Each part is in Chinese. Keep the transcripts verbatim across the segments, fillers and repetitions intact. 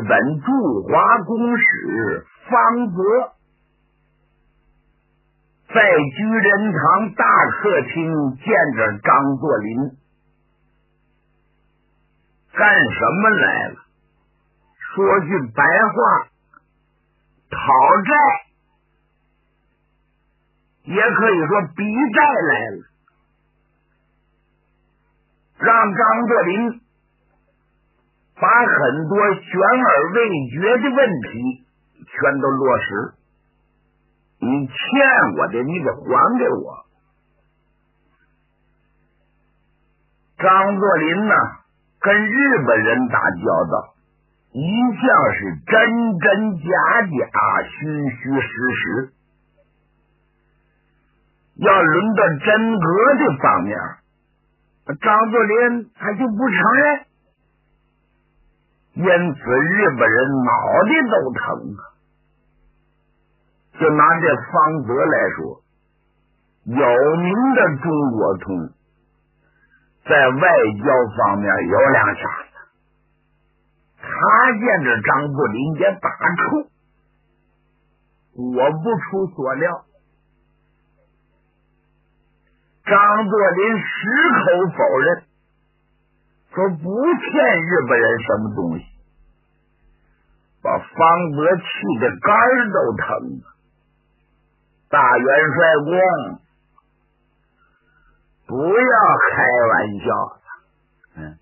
本驻华公使方泽在居仁堂大客厅见着张作霖，干什么来了？说句白话，讨债，也可以说逼债来了，让张作霖把很多悬而未决的问题全都落实。你欠我的你得还给我。张作霖呢，跟日本人打交道，一向是真真假假，虚虚实实。要轮到真格的方面，张作霖他就不承认，因此日本人脑袋都疼啊。就拿这方泽来说，有名的中国通，在外交方面有两下子。他见着张作霖也打怵，我不出所料，张作霖矢口否认，说不欠日本人什么东西，把方泽气得肝儿都疼了。大元帅公，不要开玩笑了，嗯，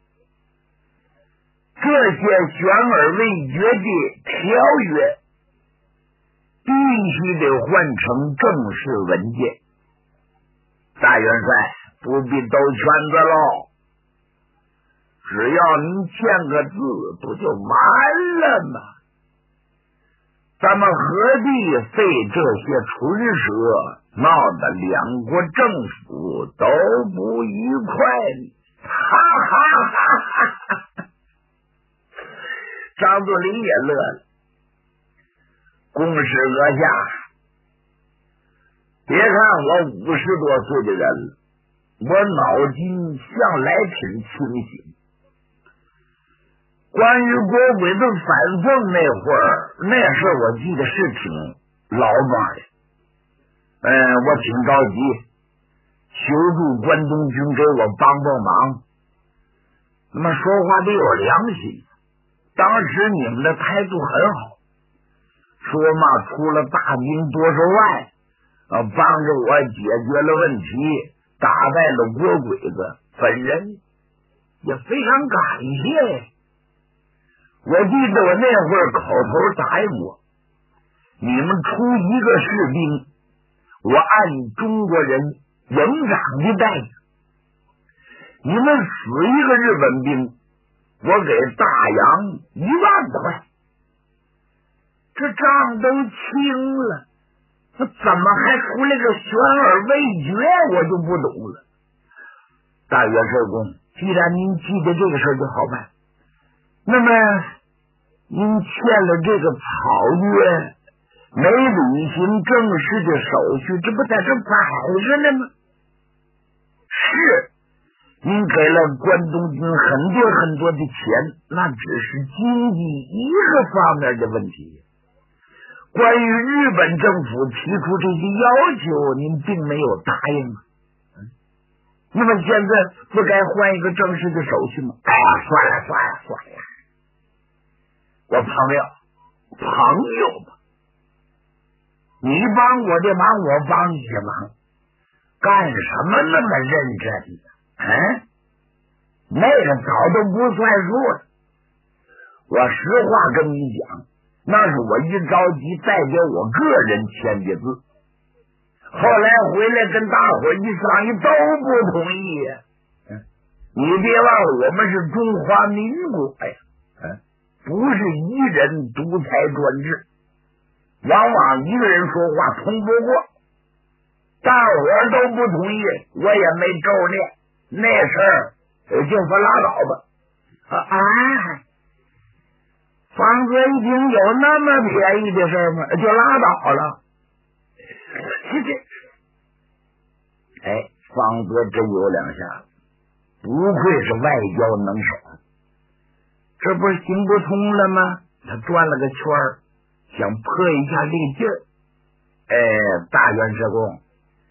这些悬而未决的条约必须得换成正式文件。大元帅不必兜圈子喽，只要您签个字不就完了吗？咱们何必费这些唇舌，闹得两国政府都不愉快呢？哈哈哈哈！张作霖也乐了。公使阁下，别看我五十多岁的人了，我脑筋向来挺清醒。关于国鬼子反奉那会儿，那事我记得是挺老庄的。嗯，我挺着急，求助关东军给我帮帮忙。那么说话得有良心，当时你们的态度很好，说嘛出了大兵多少万，啊，帮着我解决了问题，打败了国鬼子，本人也非常感谢。我记得我那会儿口头答应过，你们出一个士兵，我按中国人营长的待遇；你们死一个日本兵，我给大洋一万块。这账都清了，那怎么还出来个悬而未决？我就不懂了。大元帅公，既然您记得这个事儿就好办。那么您签了这个草约，没履行正式的手续，这不在这摆着呢吗？是，您给了关东军很多很多的钱，那只是经济一个方面的问题。关于日本政府提出这些要求，您并没有答应。那么现在不该换一个正式的手续吗？哎呀，算了算了算了，我朋友朋友吧，你帮我的忙，我帮你的忙，干什么那么认真呢？嗯，那个早都不算数了。我实话跟你讲，那是我一着急代表我个人签的字，后来回来跟大伙一商议都不同意。嗯，你别忘了我们是中华民国呀，嗯，不是一人独裁专制，往往一个人说话通不过，大伙都不同意，我也没咒念，那事儿就说拉倒吧。啊啊！方哥一听有那么便宜的事儿吗？就拉倒了。这这，哎，方哥真有两下子，不愧是外交能手，这不是行不通了吗？ 他转了个圈儿，想破一下这个劲儿。哎，大元帅公，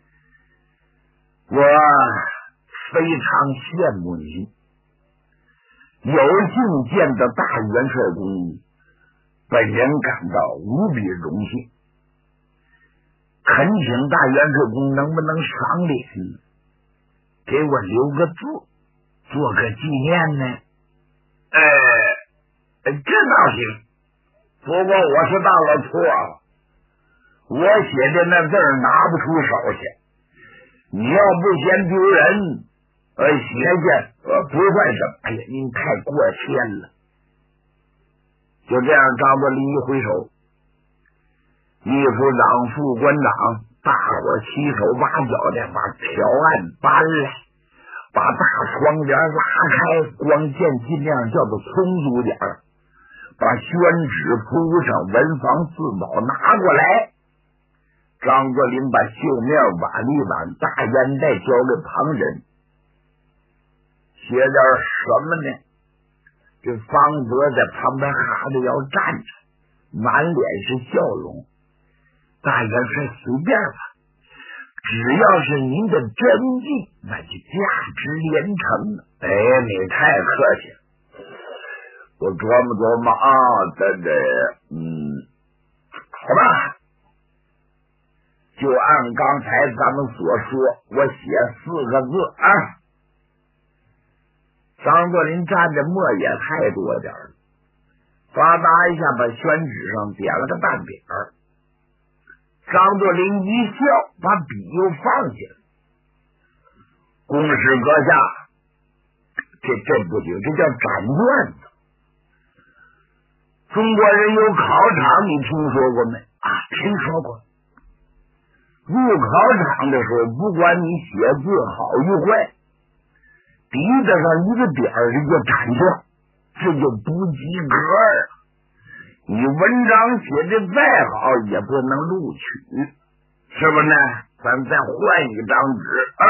我非常羡慕你，有幸见到大元帅公，本人感到无比荣幸。恳请大元帅公能不能赏脸，给我留个字，做个纪念呢？哎，这倒行，不过我是到了错了，我写的那字儿拿不出手去。你要不嫌丢人，呃，写下呃不算什么。哎呀，您太过谦了。就这样，张作霖一挥手，秘书长、副官长大伙七手八脚的把条案搬来，把大窗帘拉开，光线尽量叫做充足点儿，把宣纸铺上，文房四宝拿过来。张作霖把绣面碗一碗大烟袋交给旁人，写点什么呢？这方泽在旁边哈着腰站着，满脸是笑容。大元帅随便吧，只要是您的真迹，那就价值连城。哎，你太客气了，我琢磨琢磨啊，这这，嗯，好吧，就按刚才咱们所说，我写四个字啊。张作霖蘸着墨也太多点了，吧嗒一下把宣纸上点了个淡点儿。张作霖一笑，把笔又放下了。公使阁下，这这不行，这叫斩卷子。中国人有考场，你听说过没？啊，听说过。入考场的时候，不管你写字好与坏，鼻子上一个点儿，这就斩掉，这就不及格了。你文章写的再好，也不能录取，是不是呢？咱再换一张纸啊！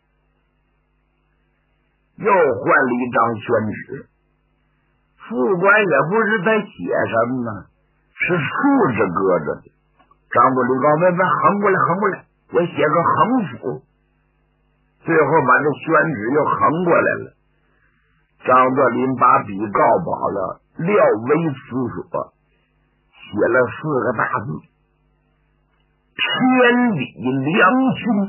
又换了一张宣纸。副官也不知他写什么呢，是竖着搁着的。张作霖告别别横过来，横过来，我写个横幅。最后把这宣纸又横过来了。张作霖把笔告饱了，廖微思索，写了四个大字：天理良心。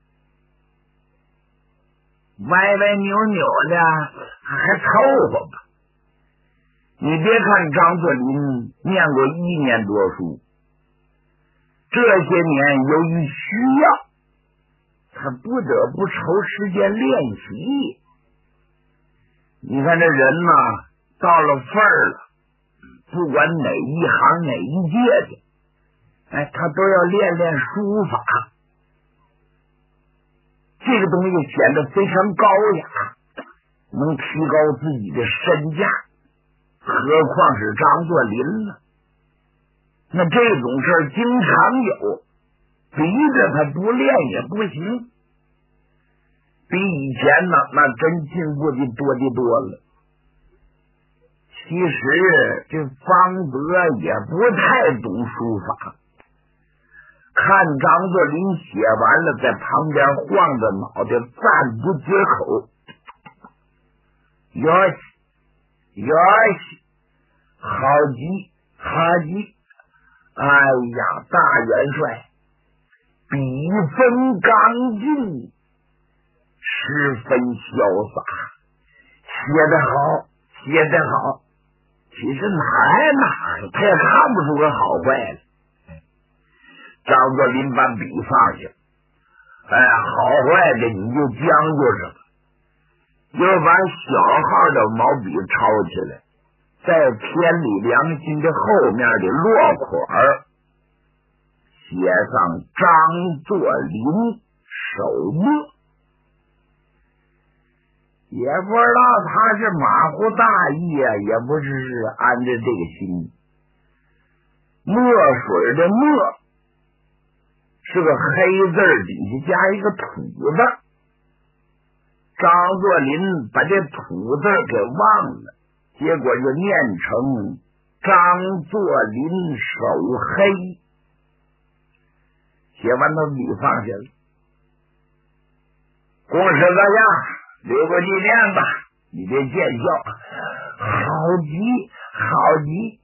歪歪扭扭的还凑合吧。你别看张作霖念过一年多书，这些年由于需要，他不得不抽时间练习。你看这人呐，到了份儿了，不管哪一行哪一届的，哎，他都要练练书法。这个东西显得非常高雅，能提高自己的身价，何况是张作霖呢？那这种事儿经常有，逼着他不练也不行。比以前呢，那真进步的多的多了。其实这方泽也不太懂书法，看张作霖写完了，在旁边晃着脑袋，赞不绝口。哟西哟西，好极好极！哎呀，大元帅，笔锋刚劲，十分潇洒，写得好，写得好。其实哪儿哪儿，他也看不出个好坏来。张作霖把笔放下，哎，好坏的你就将就着吧。又把小号的毛笔抄起来，在天理良心的后面的落款写上张作霖手墨。也不知道他是马虎大意啊，也不是安着这个心。墨水的墨是个黑字底下加一个土字，张作霖把这土字给忘了，结果就念成张作霖手黑。写完他笔放下了。公使阁下，留个纪念吧，你别见笑。好极，好极。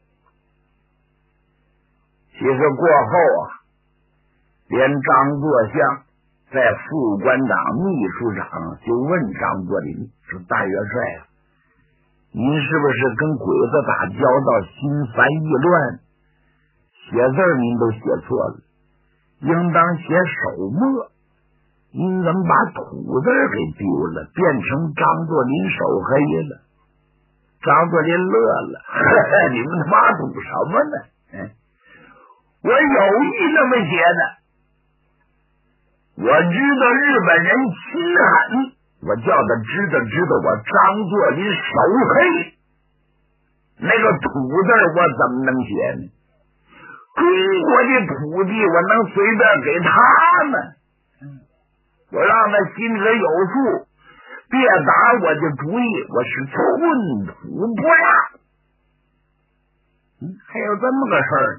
其实过后啊，连张作相在副官长、秘书长就问张作霖说：“大元帅啊，您是不是跟鬼子打交道，心烦意乱？写字您都写错了，应当写手墨。您怎么把土字给丢了，变成张作霖手黑了？”张作霖乐了：“呵呵，你们他妈赌什么呢？嗯，我有意那么写的。我知道日本人心狠，我叫他知道知道我张作霖手黑。那个土字我怎么能写呢？中国的土地我能随便给他吗？我让他心里有数，别打我的主意，我是寸土不让。嗯，还有这么个事儿呢。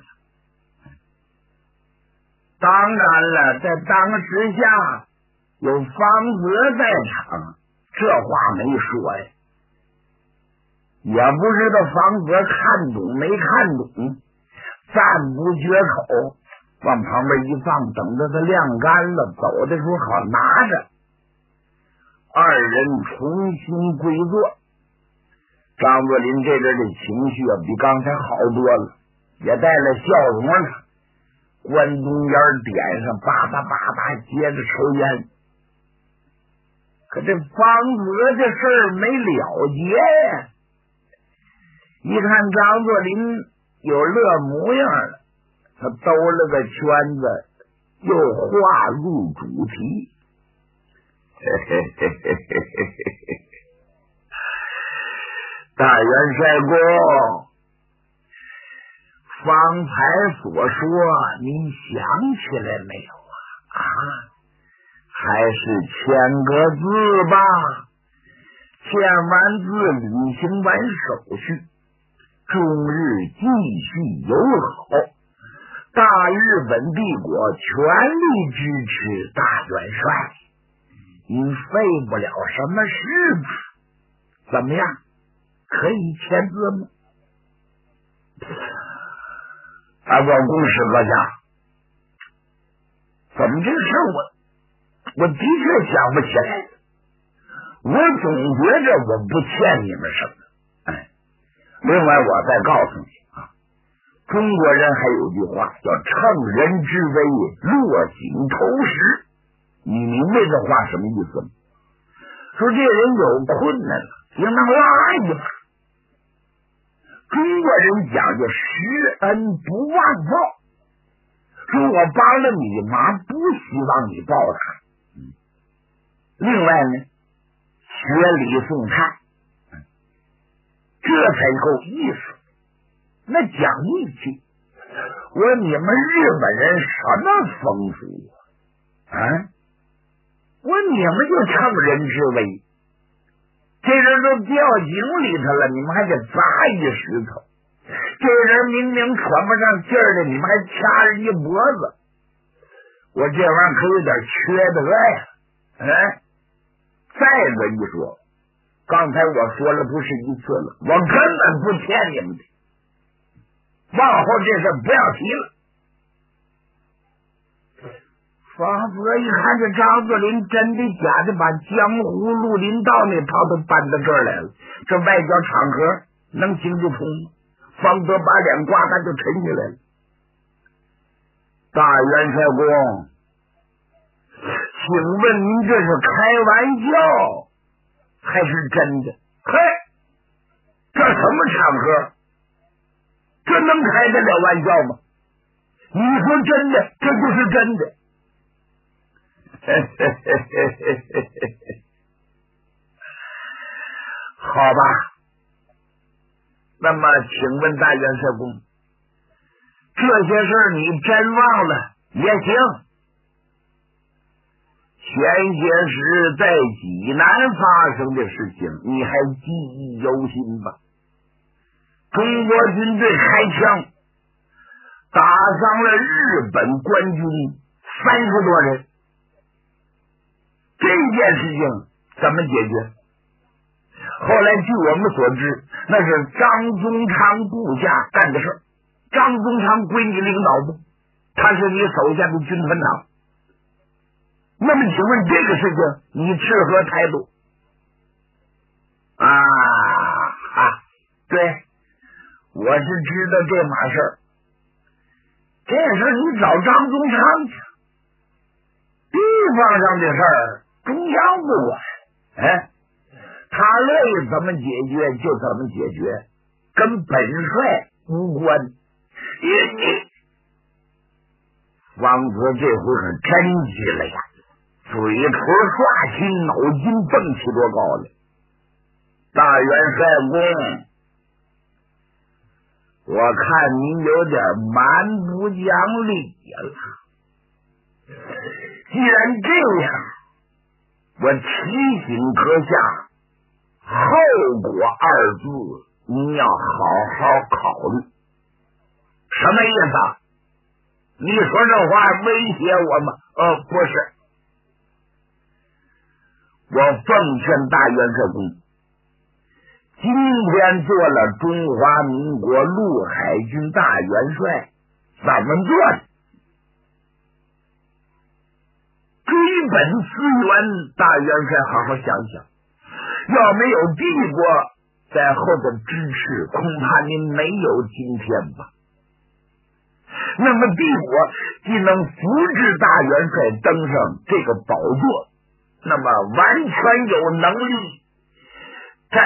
当然了，在当时下有方泽在场，这话没说呀，也不知道方泽看懂没看懂，赞不绝口，往旁边一放，等着他晾干了，走的时候好拿着。二人重新归坐，张作霖这边的情绪啊，比刚才好多了，也带了笑容了。关东烟点上，叭叭叭叭，接着抽烟。可这方泽这事儿没了结呀，一看张作霖有乐模样了，他兜了个圈子，又话入主题。嘿嘿嘿嘿嘿嘿嘿，大元帅公，方才所说您想起来没有啊？啊，还是签个字吧，签完字履行完手续，中日继续友好，大日本帝国全力支持大元帅，您费不了什么事吧？怎么样，可以签字吗？啊，我公使阁下，怎么这事我我的确想不起来了，我总觉着我不欠你们什么。哎，另外我再告诉你啊，中国人还有句话叫乘人之危，落井投石。你明白这话什么意思吗？说这人有困难了，应当拉一把。中国人讲究施恩不忘报，说我帮了你忙，不希望你报答。嗯，另外呢，学礼送菜，嗯，这才够意思。那讲义气，我说你们日本人什么风俗啊？啊，我说你们就乘人之危，这人都掉井里头了，你们还得砸一石头。这人明明喘不上气儿来，你们还掐人家脖子。我这玩意儿可有点缺德呀！哎，再者一说，刚才我说了不是一次了，我根本不欠你们的，往后这事不要提了。方泽一看这张作霖真的假的，把江湖绿林道那套都搬到这儿来了，这外交场合能行得通吗？方泽把脸呱嗒就沉下来了。大元帅公，请问您这是开玩笑还是真的？嘿，这什么场合？这能开得了玩笑吗？你说真的，这就是真的。好吧，那么请问大元帅公，这些事儿你真忘了也行。前些时在济南发生的事情，你还记忆犹新吧？ 中国军队开枪打伤了日本官军三十多人。这件事情怎么解决？后来据我们所知，那是张宗昌部下干的事儿。张宗昌归你领导部，他是你手下的军团长。那么请问这个事情你持何态度？啊啊，对，我是知道这码事儿。这事儿你找张宗昌去，地方上的事儿中央不管，哎，他乐意怎么解决就怎么解决，跟本帅无关。你你王泽这回是真急了呀，嘴唇刷起，脑筋蹦起多高了。大元帅公，我看您有点蛮不讲理了。既然这样，我提醒阁下，后果二字你要好好考虑。什么意思啊？你说这话威胁我吗？呃，不是，我奉劝大元帅公，今天做了中华民国陆海军大元帅，怎么做呢？追本思源，大元帅好好想想，要没有帝国在后头支持，恐怕您没有今天吧。那么帝国既能扶植大元帅登上这个宝座，那么完全有能力在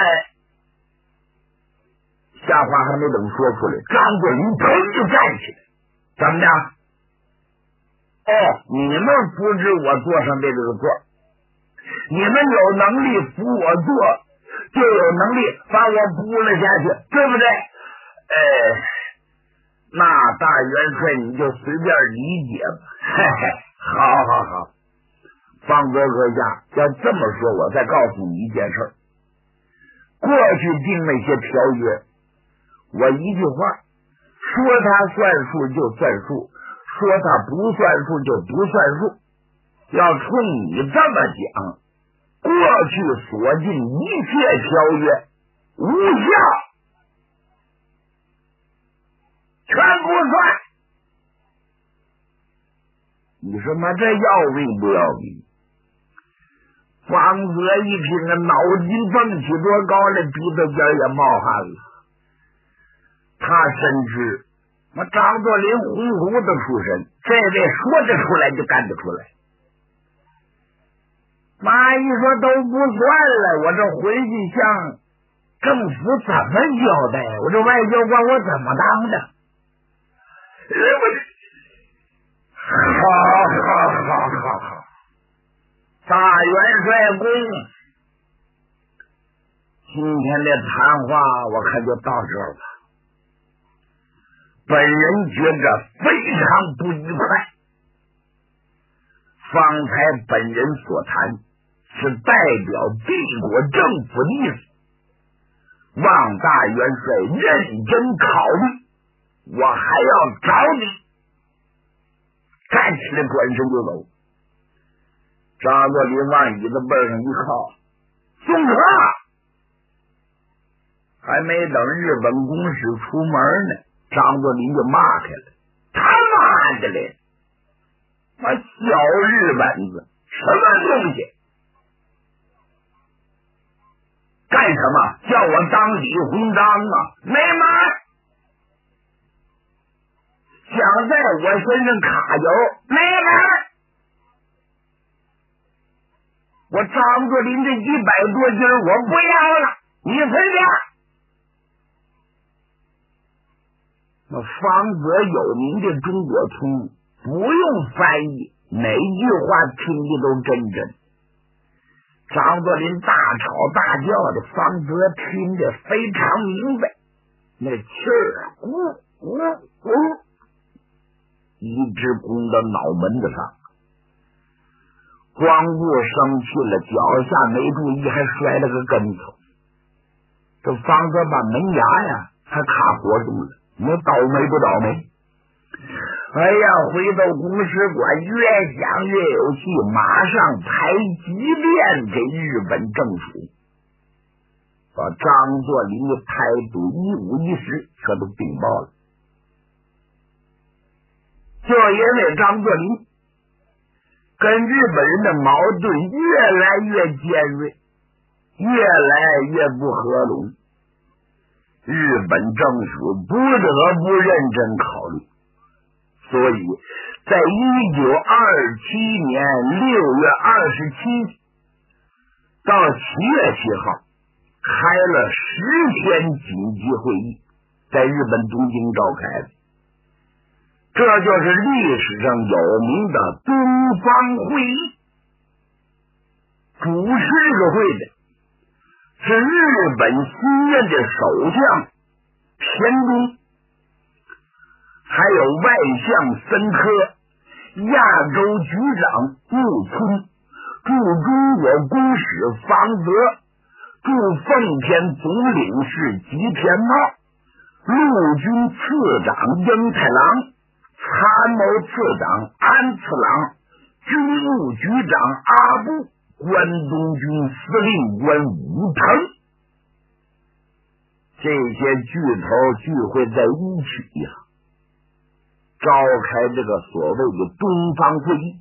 下话还没等说出来，张作霖砰就站起来，怎么着？哦，你们扶植我坐上这个座，你们有能力扶我坐，就有能力把我扶了下去，对不对？呃那大元帅你就随便理解吧。嘿嘿，好好好，方泽阁下要这么说，我再告诉你一件事，过去定那些条约，我一句话说他算数就算数，说他不算数就不算数。要冲你这么讲，过去锁定一切条约无效，全不算。你说妈这要命不要命？方泽一听啊，脑筋蹦起多高了，鼻子尖也冒汗了。他深知那张作霖糊糊的出身，这位说得出来就干得出来。妈一说都不算了，我这回去向政府怎么交代？我这外交官我怎么当的？哎，我这好好好好好，大元帅公，今天的谈话我看就到这儿吧。本人觉着非常不愉快。方才本人所谈是代表帝国政府的意思，望大元帅认真考虑，我还要找你。站起来转身就走。张作霖往椅子背上一靠，送车。还没等日本公使出门呢，张作霖就骂开了，他妈的嘞，那小日本子什么东西，干什么叫我当李鸿章啊？没门！想在我身上卡油，没门！我张作霖这一百多斤我不要了，你随便。那方泽有名的中国通，不用翻译，每句话听的都真真。张作霖大吵大叫的，方泽听得非常明白，那气儿呜呜呜，一直攻到脑门子上，光顾生气了，脚下没注意还摔了个跟头。这方泽把门牙呀还卡火中了，你说倒霉不倒霉？哎呀，回到公使馆，越想越有气，马上派急便给日本政府，把张作霖的态度一五一十全都禀报了。就因为张作霖跟日本人的矛盾越来越尖锐，越来越不合拢，日本政府不得不认真考虑。所以在一九二七年六月二十七到七月七号开了十天紧急会议，在日本东京召开的。这就是历史上有名的东方会议。主持这个会的是日本新任的首相田中，还有外相森科、亚洲局长木村、驻中国公使方泽、驻奉天总领事吉田茂、陆军次长英太郎、参谋次长安次郎、军务局长阿部、关东军司令官武藤，这些巨头聚会在一起呀、啊，召开这个所谓的东方会议，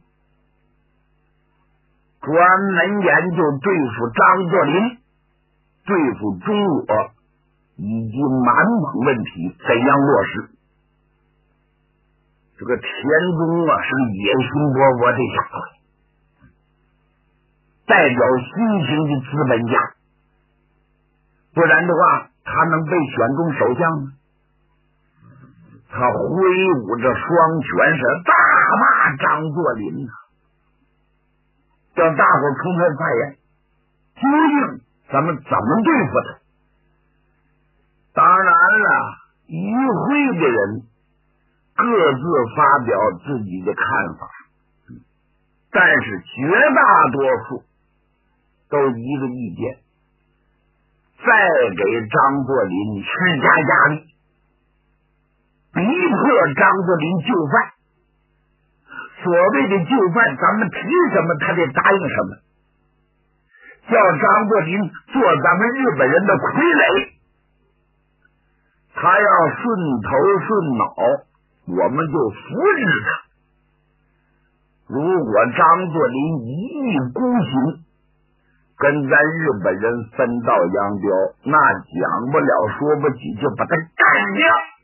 专门研究对付张作霖、对付中国以及满蒙问题怎样落实。这个田中啊，是个野心勃勃的家伙，代表新型的资本家，不然的话他能被选中首相吗？他挥舞着双拳是大骂张作霖啊，让大伙充分发言，究竟咱们怎么对付他？当然了，与会的人各自发表自己的看法，但是绝大多数都一个意见，再给张作霖施加压力，逼迫张作霖就范。所谓的就范，咱们提什么他得答应什么，叫张作霖做咱们日本人的傀儡，他要顺头顺脑，我们就扶持他。如果张作霖一意孤行，跟咱日本人分道扬镳，那讲不了说不起就把他干掉。